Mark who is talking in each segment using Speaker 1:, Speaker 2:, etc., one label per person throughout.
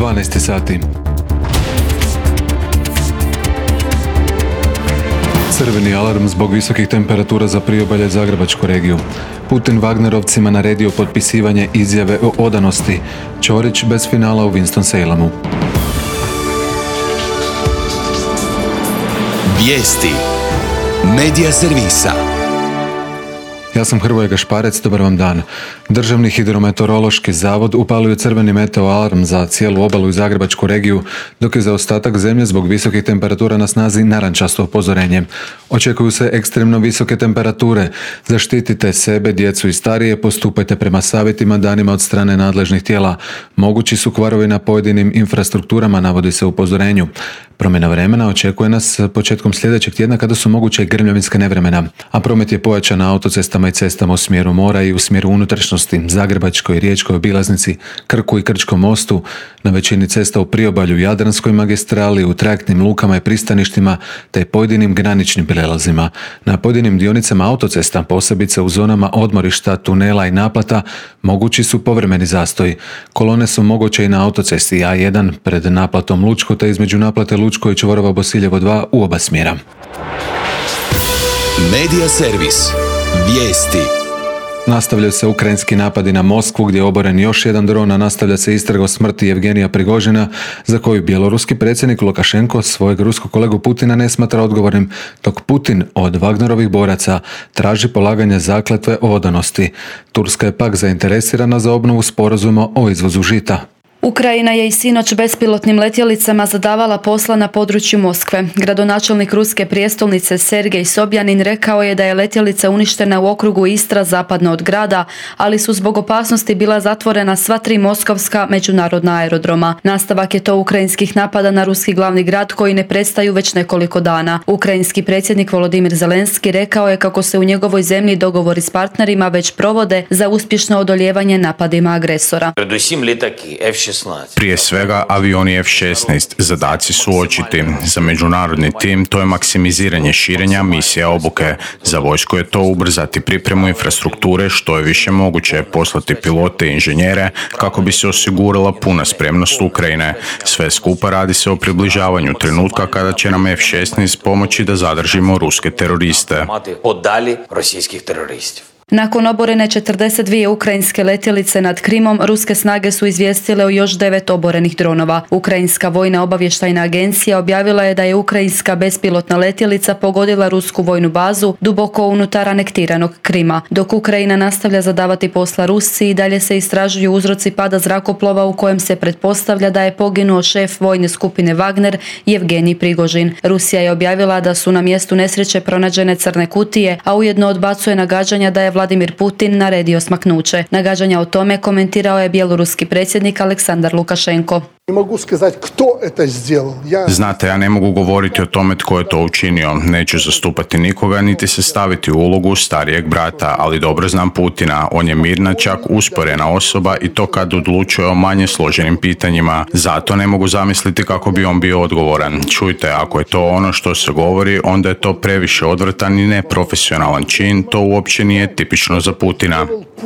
Speaker 1: 12 sati. Crveni alarm zbog visokih temperatura za priobalje Zagrebačku regiju. Putin Wagnerovcima naredio potpisivanje izjave o odanosti. Ćorić bez finala u Winston-Salemu.
Speaker 2: Vijesti Medija servisa.
Speaker 1: Ja sam Hrvoje Gašparec, dobar vam dan. Državni hidrometeorološki zavod upalio crveni meteo alarm za cijelu obalu i Zagrebačku regiju, dok je za ostatak zemlje zbog visokih temperatura na snazi narančasto upozorenje. Očekuju se ekstremno visoke temperature. Zaštitite sebe, djecu i starije, postupajte prema savjetima danima od strane nadležnih tijela. Mogući su kvarovi na pojedinim infrastrukturama, navodi se u upozorenju. Promjena vremena očekuje nas početkom sljedećeg tjedna kada su moguće grmljavinska nevremena, a promet je pojačan na autocestama i cestama u smjeru mora i u smjeru unutrašnjosti, Zagrebačkoj, Riječkoj obilaznici, Krku i Krčkom mostu, na većini cesta u priobalju, Jadranskoj magistrali, u trajektnim lukama i pristaništima, te pojedinim graničnim prijelazima. Na pojedinim dionicama autocesta, posebice u zonama odmorišta, tunela i naplata, mogući su povremeni zastoji. Kolone su moguće i na autocesti A1 pred naplatom Lučko, te između naplate Lučko i Čvorova Bosiljevo 2 u oba smjera.
Speaker 2: Medija servis. Vijesti.
Speaker 1: Nastavljaju se ukrajinski napadi na Moskvu gdje je oboren još jedan dron, a nastavlja se istraga o smrti Evgenija Prigožina, za koju bjeloruski predsjednik Lukašenko svojeg ruskog kolegu Putina ne smatra odgovornim, dok Putin od Wagnerovih boraca traži polaganje zakletve o odanosti. Turska je pak zainteresirana za obnovu sporazuma o izvozu žita.
Speaker 3: Ukrajina je i sinoć bespilotnim letjelicama zadavala posla na području Moskve. Gradonačelnik ruske prijestolnice Sergej Sobjanin rekao je da je letjelica uništena u okrugu Istra zapadno od grada, ali su zbog opasnosti bila zatvorena sva 3 moskovska međunarodna aerodroma. Nastavak je to ukrajinskih napada na ruski glavni grad koji ne prestaju već nekoliko dana. Ukrajinski predsjednik Volodimir Zelenski rekao je kako se u njegovoj zemlji dogovori s partnerima već provode za uspješno odoljevanje napadima agresora.
Speaker 4: Prije svega avioni F-16. Zadaci su očiti. Za međunarodni tim to je maksimiziranje širenja misija obuke. Za vojsku je to ubrzati pripremu infrastrukture što je više moguće, poslati pilote i inženjere kako bi se osigurala puna spremnost Ukrajine. Sve skupa radi se o približavanju trenutka kada će nam F-16 pomoći da zadržimo ruske teroriste.
Speaker 3: Nakon oborene 42 ukrajinske letjelice nad Krimom, ruske snage su izvijestile o još 9 oborenih dronova. Ukrajinska vojna obavještajna agencija objavila je da je ukrajinska bespilotna letjelica pogodila rusku vojnu bazu duboko unutar anektiranog Krima. Dok Ukrajina nastavlja zadavati posla Rusiji, i dalje se istražuju uzroci pada zrakoplova u kojem se pretpostavlja da je poginuo šef vojne skupine Wagner Evgenij Prigožin. Rusija je objavila da su na mjestu nesreće pronađene crne kutije, a ujedno odbacuje nagađanja da je Vladimir Putin naredio smaknuće. Nagađanja o tome komentirao je bjeloruski predsjednik Aleksandar Lukašenko.
Speaker 4: Znate, ja ne mogu govoriti o tome tko je to učinio. Neću zastupati nikoga, niti se staviti u ulogu starijeg brata, ali dobro znam Putina. On je mirna, čak usporena osoba i to kad odlučuje o manje složenim pitanjima. Zato ne mogu zamisliti kako bi on bio odgovoran. Čujte, ako je to ono što se govori, onda je to previše odvratan i neprofesionalan čin. To uopće nije tipično za Putina.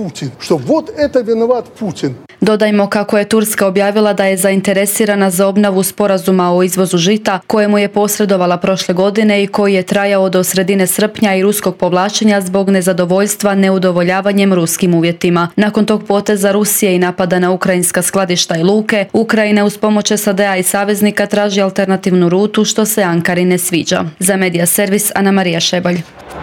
Speaker 3: Dodajmo kako je Turska objavila da je zainteresirana za obnovu sporazuma o izvozu žita kojemu je posredovala prošle godine i koji je trajao do sredine srpnja i ruskog povlačenja zbog nezadovoljstva neudovoljavanjem ruskim uvjetima. Nakon tog poteza Rusije i napada na ukrajinska skladišta i luke, Ukrajina uz pomoć SAD-a i saveznika traži alternativnu rutu što se Ankari ne sviđa. Za Medija servis Ana Marija Šebalj.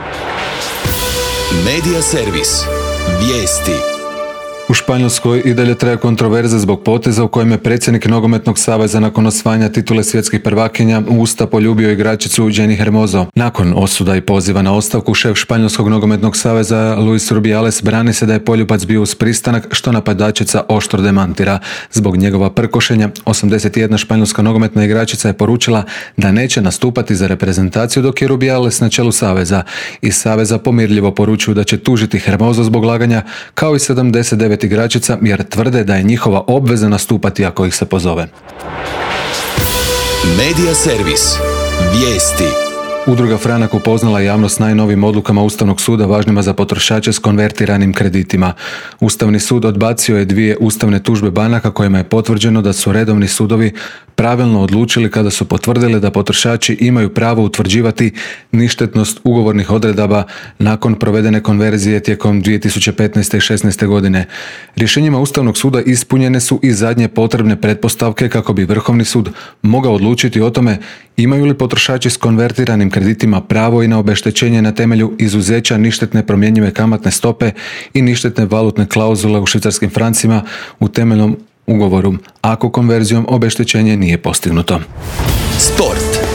Speaker 2: Medija servis. Vijesti.
Speaker 1: U Španjolskoj i dalje traje kontroverza zbog poteza u kojem je predsjednik Nogometnog saveza nakon osvajanja titule svjetskih prvakinja u usta poljubio igračicu Jenny Hermoso. Nakon osuda i poziva na ostavku, šef Španjolskog nogometnog saveza Luis Rubiales brani se da je poljubac bio uz pristanak, što napadačica oštro demantira. Zbog njegova prkošenja, 81 španjolska nogometna igračica je poručila da neće nastupati za reprezentaciju, dok je Rubiales na čelu saveza. Iz saveza pomirljivo poručuju da će tužiti Hermoso zbog laganja, kao i 79 igračica, jer tvrde da je njihova obveza nastupati ako ih se pozove.
Speaker 2: Medija servis. Vijesti.
Speaker 1: Udruga Franak upoznala javnost s najnovijim odlukama Ustavnog suda važnima za potrošače s konvertiranim kreditima. Ustavni sud odbacio je 2 ustavne tužbe banaka kojima je potvrđeno da su redovni sudovi pravilno odlučili kada su potvrdili da potrošači imaju pravo utvrđivati ništetnost ugovornih odredaba nakon provedene konverzije tijekom 2015. i 16. godine. Rješenjima Ustavnog suda ispunjene su i zadnje potrebne pretpostavke kako bi Vrhovni sud mogao odlučiti o tome imaju li potrošači s konvertiranim kreditima pravo i na obeštećenje na temelju izuzeća ništetne promjenjive kamatne stope i ništetne valutne klauzule u švicarskim francima u temeljnom ugovoru, ako konverzijom obeštećenje nije postignuto.
Speaker 2: Sport.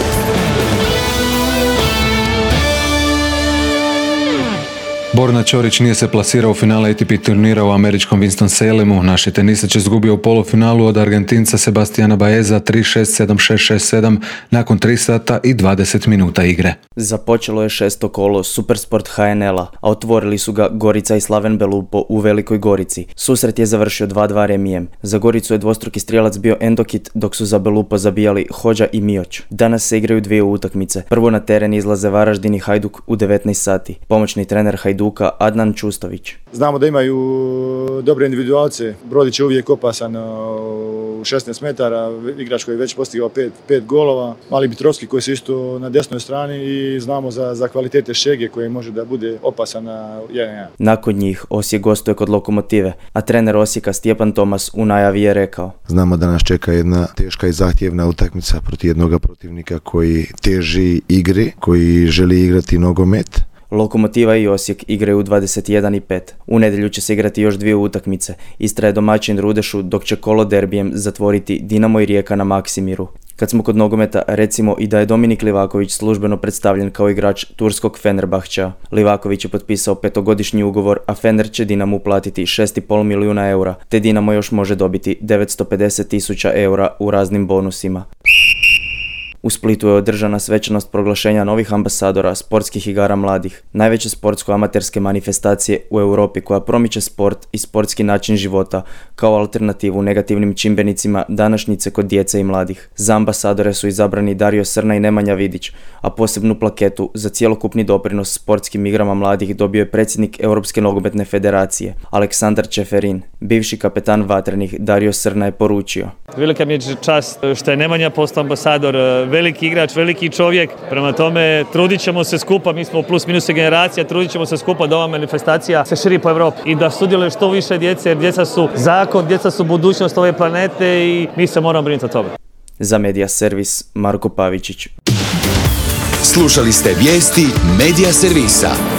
Speaker 1: Borna Ćorić nije se plasirao u finale ATP turnira u američkom Winston-Salemu. Naš je tenisač izgubio u polufinalu od Argentinca Sebastiana Baeza 3-6, 7-6, 6-7 nakon 3 sata i 20 minuta igre.
Speaker 5: Započelo je 6. kolo Supersport HNL-a, a otvorili su ga Gorica i Slaven Belupo u Velikoj Gorici. Susret je završio 2-2 remijem. Za Goricu je dvostruki strijelac bio Endokit, dok su za Belupo zabijali Hođa i Mioć. Danas se igraju 2 utakmice. Prvo na teren izlaze Varaždin i Hajduk u 19 sati. Pomoćni trener Hajduka Adnan Čustović.
Speaker 6: Znamo da imaju dobre individualce. Brodić je uvijek opasan u 16 metara, igrač koji je već postigao 5 golova. Mali Bitrovski koji se isto na desnoj strani i znamo za kvalitete Šege koji može da bude opasan na 1-1.
Speaker 5: Nakon njih Osijek gostuje kod Lokomotive, a trener Osijeka Stjepan Tomas u najavi je rekao:
Speaker 7: Znamo da nas čeka jedna teška i zahtjevna utakmica protiv jednog protivnika koji teži igri, koji želi igrati nogomet.
Speaker 5: Lokomotiva i Osijek igraju u 21:05. U nedjelju će se igrati još 2 utakmice. Istra je domaćin Rudešu, dok će kolo derbijem zatvoriti Dinamo i Rijeka na Maksimiru. Kad smo kod nogometa, recimo i da je Dominik Livaković službeno predstavljen kao igrač turskog Fenerbahčea. Livaković je potpisao 5-godišnji ugovor, a Fener će Dinamu platiti 6,5 milijuna eura, te Dinamo još može dobiti 950.000 eura u raznim bonusima. U Splitu je održana svečanost proglašenja novih ambasadora sportskih igara mladih, najveće sportsko-amaterske manifestacije u Europi koja promiče sport i sportski način života kao alternativu negativnim čimbenicima današnjice kod djece i mladih. Za ambasadore su izabrani Dario Srna i Nemanja Vidić, a posebnu plaketu za cjelokupni doprinos sportskim igrama mladih dobio je predsjednik Europske nogometne federacije, Aleksandar Čeferin. Bivši kapetan Vatrenih Dario Srna je poručio:
Speaker 8: Velika mi je čast što je Nemanja postao ambasador, veliki igrač, veliki čovjek. Prema tome, trudit ćemo se skupa, mi smo plus minus generacija, trudit ćemo se skupa da ova manifestacija se širi po Europi i da sudjeluje što više djece, jer djeca su zakon, djeca su budućnost ove planete i mi se moramo brinuti o tome.
Speaker 5: Za Medija Servis, Marko Pavičić.
Speaker 2: Slušali ste vijesti Medija Servisa.